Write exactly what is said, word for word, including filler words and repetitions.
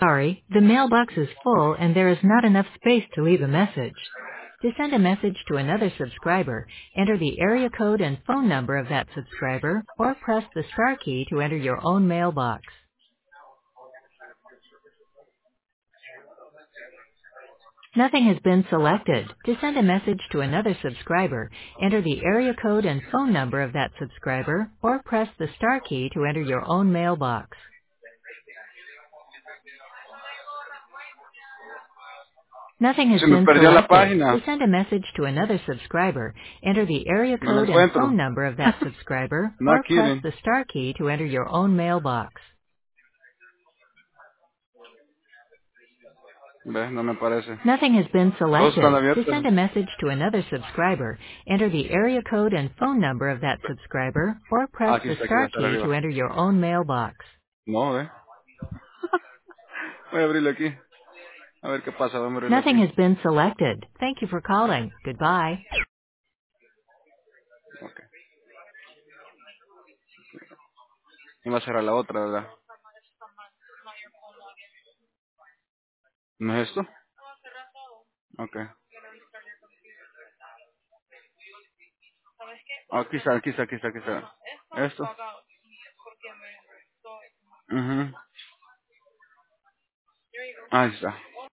sorry, the mailbox is full and there is not enough space to leave a message. To send a message to another subscriber, enter the area code and phone number of that subscriber, or press the star key to enter your own mailbox. Nothing has been selected. To send a message to another subscriber, enter the area code and phone number of that subscriber, or press the star key to enter your own mailbox. Nothing has Se me been perdió la selected. To página. send a message to another subscriber, enter the area No la code and phone encuentro. number of that subscriber, No or aquí, press Lynn. the star key to enter your own mailbox. ¿Ves? No me parece. Nothing has been Todos están selected. To abiertos. send a message to another subscriber, enter the area code and phone number of that subscriber, or Ah, press aquí the está, aquí va a star estar key to arriba. enter your own mailbox. No, ¿eh? Voy a abrirlo aquí. A ver qué pasa. Voy a abrirlo Nothing aquí. has been selected. Thank you for calling. Goodbye. Ok. Y va a cerrar la otra, ¿verdad? ¿No es esto? Ok. Aquí está, aquí está, aquí está, aquí está. ¿Esto? Mhm. Ahí está.